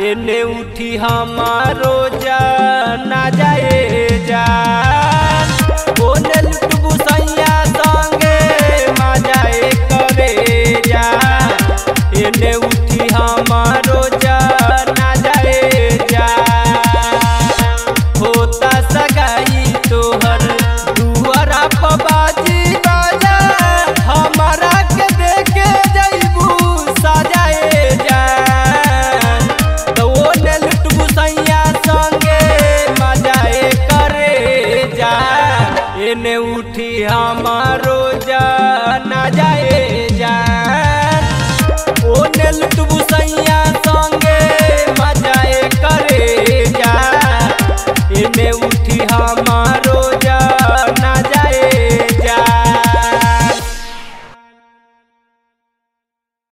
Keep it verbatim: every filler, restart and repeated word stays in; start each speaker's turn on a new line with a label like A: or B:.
A: एने उठी हमारो जान ना जाए जान ओने लुटबू सैया संगे मजाए करे जा एने उठी हमारो जान ना जाए जान होता सगाई तोहर दुआरा पर बाजी बाजा हमारा के देखे जइबू सजाए जान तो ओने लुटबू सैया संगे मजाए करे जा एने उठी हमारो जान ना जाए जान।